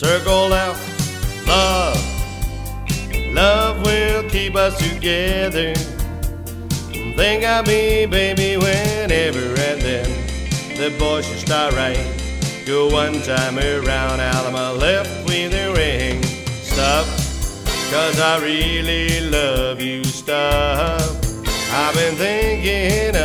circle out. Love will keep us together. Think of me, baby, whenever and then the boys should start right. Go one time around, out of my left with a ring. Stop, 'cause I really love you, stop. I've been thinking